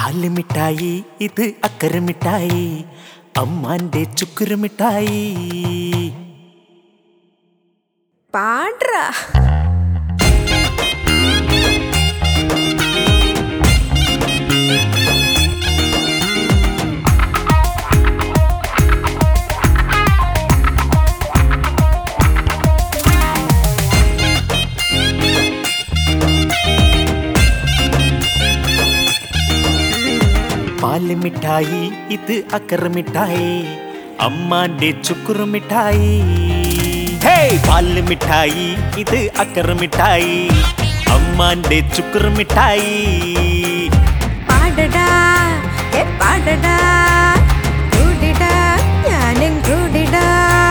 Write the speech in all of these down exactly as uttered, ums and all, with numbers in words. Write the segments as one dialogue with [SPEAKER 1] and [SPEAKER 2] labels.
[SPEAKER 1] പാല് മിഠായി ഇത് അക്കര മിഠായി അമ്മാന്റെ ചുക്കുരു മിഠായി
[SPEAKER 2] പാട്രാ
[SPEAKER 1] പാല് മിഠായി ഇത് അക്കര മിഠായി അമ്മാന്റെ ചുക്കുരു മിഠായി ഹേ പാല് മിഠായി ഇത് അക്കര മിഠായി അമ്മാന്റെ ചുക്കുരു മിഠായി
[SPEAKER 2] പാടടാ ഏ പാടടാ കൂടിടാ ഞാനും കൂടിടാ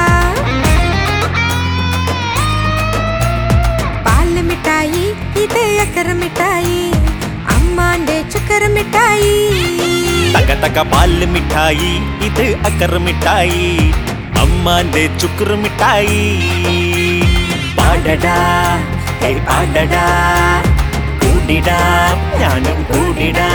[SPEAKER 2] പാല് മിഠായി ഇത് അക്കര മിഠായി അമ്മാന്റെ ചുക്കര മിഠായി
[SPEAKER 1] തക തക പാല് മിഠായി ഇത് അക്കര മിഠായി അമ്മാന്റെ ചുക്കുരു മിഠായി പാടടാ ഹേ പാടടാ കൂടിടാ ഞാനും കൂടിടാ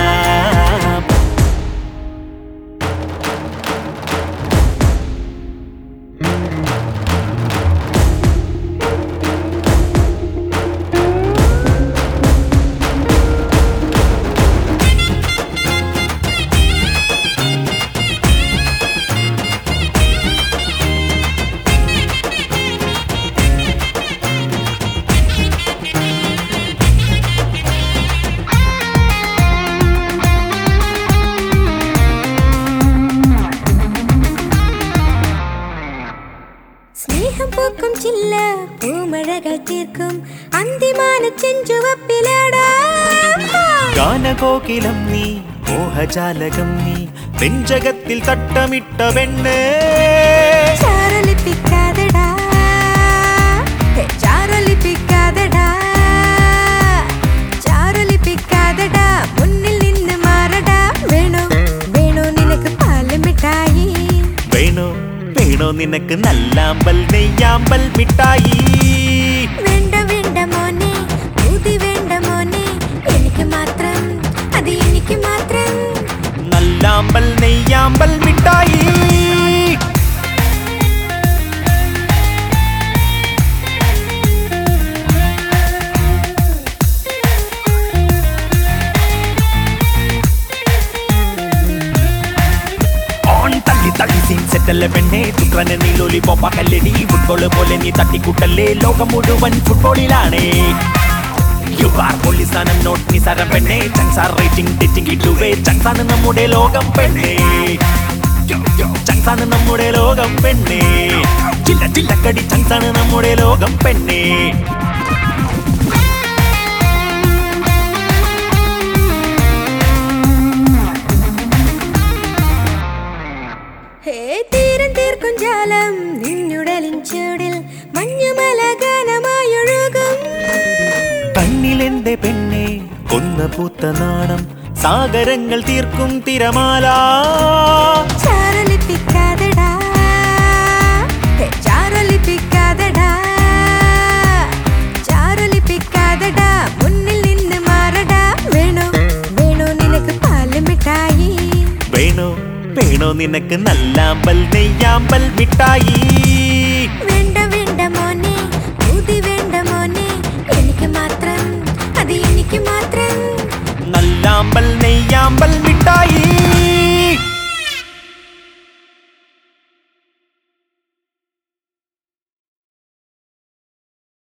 [SPEAKER 2] സ്നേഹം പൂക്കും ചില്ല പൂമഴകൾ തീർക്കും അന്തിമാന ചെഞ്ചുവപ്പിലടാ
[SPEAKER 1] ഗാനകോകിലം നീ മോഹജാലകം നീ നെഞ്ചകത്തിൽ തട്ടമിട്ട പെണ്ണ്
[SPEAKER 2] ചാരലിപ്പിക്കാതെടാ ചാരലിപ്പിക്കാതെടാ ചാരലിപ്പിക്കാതെടാ മുന്നിൽ നിന്ന് മാറടാ വേണോ വേണോ നിനക്ക് പാല് മിഠായി
[SPEAKER 1] വേണോ വേണോ നിനക്ക് നല്ലാമ്പൽ നെയ്യാമ്പൽ മിഠായി
[SPEAKER 2] വേണ്ട വേണ്ട മോനെ ഊതി വേണ്ട മോനെ എനിക്ക് മാത്രം അത് എനിക്ക് മാത്രം
[SPEAKER 1] നല്ലാമ്പൽ നെയ്യാമ്പൽ മിഠായി സെറ്റല്ലേ പെണ്ണെ ചുക്രനെ നീ ലോലിപോപ്പാക്കല്ലേടി ഫുട്ബോൾ പോലെ നീ തട്ടിക്കൂട്ടല്ലേ ലോകം മുഴുവൻ ഫുട്ബോളിലാണേ യു ആർ പോലീസാനം നോട്ട് നിസാരം പെണ്ണെ ചങ്സാർ റേറ്റിംഗ് ടീച്ചിങ് ഇട്ടുവേ ചങ്സാണ് നമ്മുടെ ലോകം പെണ്ണെ ചങ്സാണ് നമ്മുടെ ലോകം പെണ്ണെ ചില്ല ചില്ലക്കടി ചങ്സാണ് നമ്മുടെ ലോകം പെണ്ണെ
[SPEAKER 2] തീരം തീർക്കും ജാലം നിന്നുടലിൻ ചൂടിൽ മഞ്ഞുമല ഗാനമായൊഴുകും
[SPEAKER 1] കണ്ണിലെന്റെ പെണ്ണെ കൊന്ന പൂത്ത നാണം സാഗരങ്ങൾ തീർക്കും തിരമാല
[SPEAKER 2] ചാരലിപ്പിക്കാതെടാ ചാരലിപ്പിക്കാതെടാ ചാരലിപ്പിക്കാതെടാ മുന്നിൽ നിന്ന് മാറടാ വേണോ വേണോ നിനക്ക് പാല് മിഠായി
[SPEAKER 1] വേണോ വേണോ നിനക്ക് നല്ലാമ്പൽ നെയ്യാമ്പൽ മിഠായി
[SPEAKER 2] വേണ്ട വേണ്ട മോനെ ഊതി വേണ്ട മോനെ എനിക്ക് മാത്രം അത് എനിക്ക് മാത്രം
[SPEAKER 1] നല്ലാമ്പൽ നെയ്യാമ്പൽ